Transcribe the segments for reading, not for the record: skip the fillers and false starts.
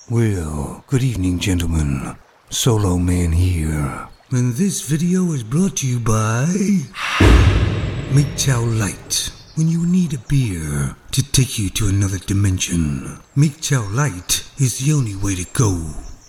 Well, good evening, gentlemen. Solo Man here. And this video is brought to you by MGTOW Light. When you need a beer to take you to another dimension, MGTOW Light is the only way to go.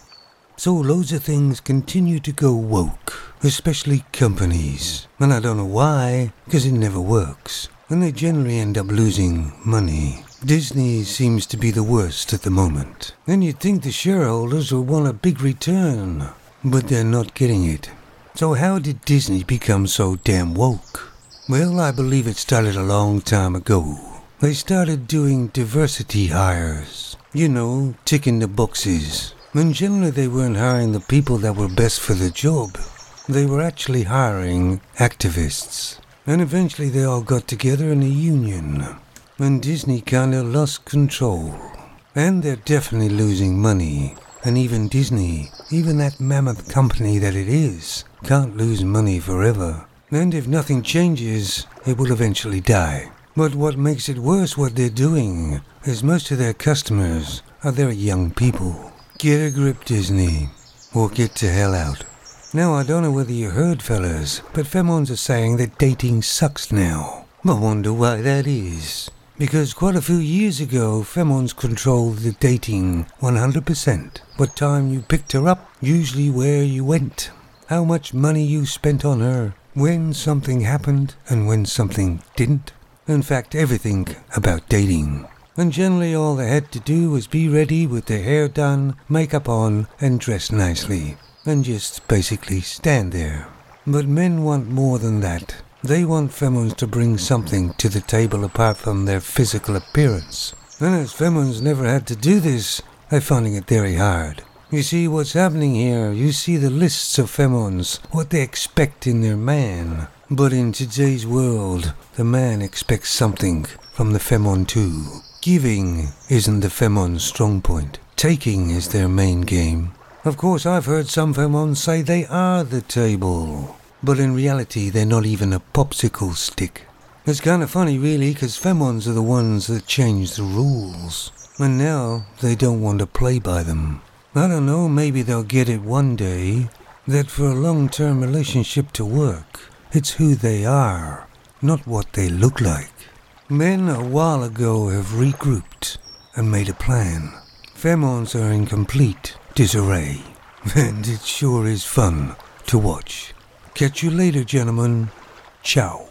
So loads of things continue to go woke, especially companies. And I don't know why, because it never works. And they generally end up losing money. Disney seems to be the worst at the moment. And you'd think the shareholders would want a big return, but they're not getting it. So how did Disney become so damn woke? Well, I believe it started a long time ago. They started doing diversity hires. You know, ticking the boxes. And generally they weren't hiring the people that were best for the job. They were actually hiring activists. And eventually they all got together in a union. And Disney kinda lost control. And they're definitely losing money. And even Disney, even that mammoth company that it is, can't lose money forever. And if nothing changes, it will eventually die. But what makes it worse what they're doing is most of their customers are very young people. Get a grip, Disney, or get to hell out. Now, I don't know whether you heard, fellas, but femons are saying that dating sucks now. I wonder why that is. Because quite a few years ago, femons controlled the dating 100%. What time you picked her up, usually where you went, how much money you spent on her, when something happened and when something didn't. In fact, everything about dating. And generally all they had to do was be ready with their hair done, makeup on, and dress nicely. And just basically stand there. But men want more than that. They want femons to bring something to the table apart from their physical appearance. And as femons never had to do this, they're finding it very hard. You see what's happening here, you see the lists of femons, what they expect in their man. But in today's world, the man expects something from the femon too. Giving isn't the femon's strong point. Taking is their main game. Of course, I've heard some femons say they are the table. But in reality, they're not even a popsicle stick. It's kind of funny, really, because femons are the ones that change the rules. And now, they don't want to play by them. I don't know, maybe they'll get it one day, that for a long-term relationship to work, it's who they are, not what they look like. Men a while ago have regrouped and made a plan. Femons are in complete disarray, and it sure is fun to watch. Catch you later, gentlemen. Ciao.